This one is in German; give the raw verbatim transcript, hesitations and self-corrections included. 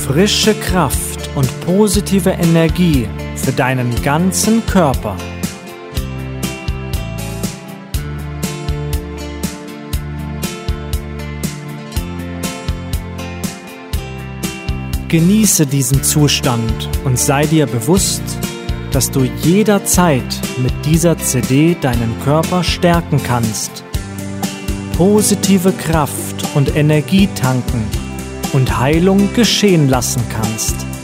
frische Kraft und positive Energie für deinen ganzen Körper. Genieße diesen Zustand und sei dir bewusst, dass du jederzeit mit dieser C D deinen Körper stärken kannst, positive Kraft und Energie tanken und Heilung geschehen lassen kannst.